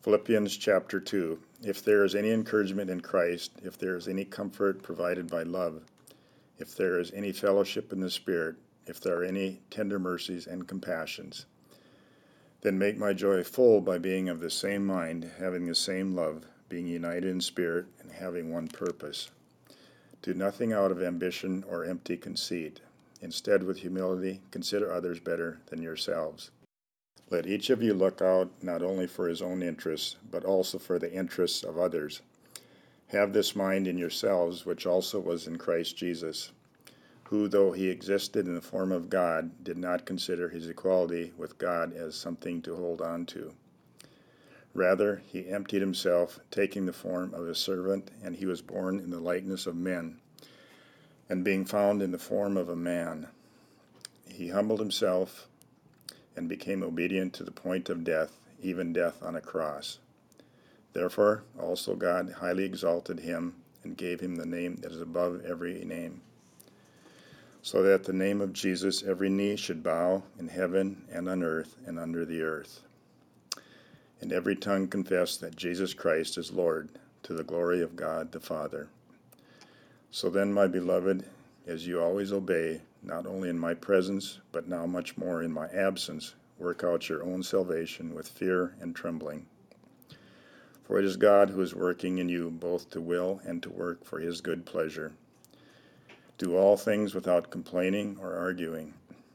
Philippians chapter 2. If there is any encouragement in Christ, if there is any comfort provided by love, if there is any fellowship in the Spirit, if there are any tender mercies and compassions, then make my joy full by being of the same mind, having the same love, being united in spirit, and having one purpose. Do nothing out of ambition or empty conceit. Instead, with humility, consider others better than yourselves. Let each of you look out not only for his own interests, but also for the interests of others. Have this mind in yourselves, which also was in Christ Jesus, who, though he existed in the form of God, did not consider his equality with God as something to hold on to. Rather, he emptied himself, taking the form of a servant, and he was born in the likeness of men. And being found in the form of a man, he humbled himself and became obedient to the point of death, even death on a cross. Therefore also God highly exalted him and gave him the name that is above every name, so that at the name of Jesus every knee should bow in heaven and on earth and under the earth, and every tongue confess that Jesus Christ is Lord, to the glory of God the Father. So then, my beloved, as you always obey, not only in my presence, but now much more in my absence, work out your own salvation with fear and trembling. For it is God who is working in you both to will and to work for his good pleasure. Do all things without complaining or arguing,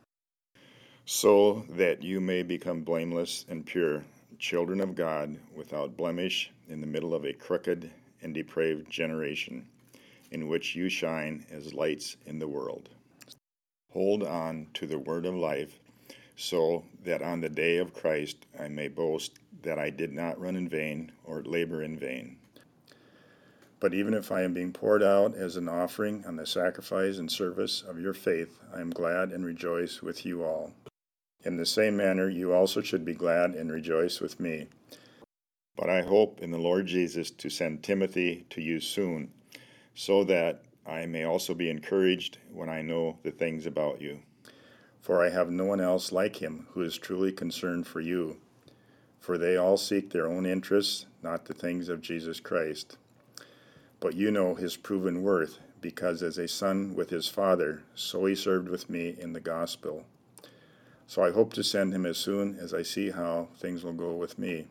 so that you may become blameless and pure, children of God, without blemish, in the middle of a crooked and depraved generation, in which you shine as lights in the world. Hold on to the word of life, so that on the day of Christ I may boast that I did not run in vain or labor in vain. But even if I am being poured out as an offering on the sacrifice and service of your faith, I am glad and rejoice with you all. In the same manner you also should be glad and rejoice with me. But I hope in the Lord Jesus to send Timothy to you soon, so that I may also be encouraged when I know the things about you. For I have no one else like him who is truly concerned for you. For they all seek their own interests, not the things of Jesus Christ. But you know his proven worth, because as a son with his father, so he served with me in the gospel. So I hope to send him as soon as I see how things will go with me.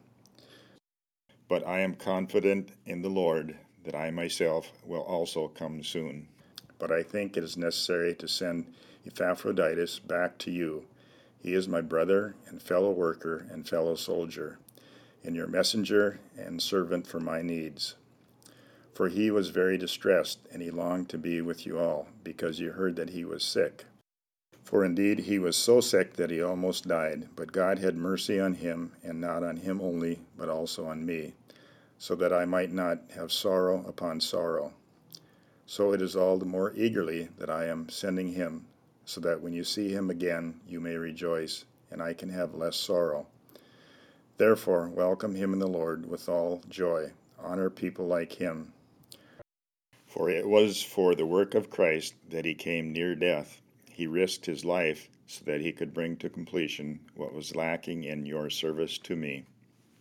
But I am confident in the Lord that I myself will also come soon. But I think it is necessary to send Epaphroditus back to you. He is my brother and fellow worker and fellow soldier, and your messenger and servant for my needs. For he was very distressed, and he longed to be with you all, because you heard that he was sick. For indeed he was so sick that he almost died, but God had mercy on him, and not on him only, but also on me, so that I might not have sorrow upon sorrow. So it is all the more eagerly that I am sending him, so that when you see him again you may rejoice, and I can have less sorrow. Therefore welcome him in the Lord with all joy. Honor people like him. For it was for the work of Christ that he came near death. He risked his life so that he could bring to completion what was lacking in your service to me.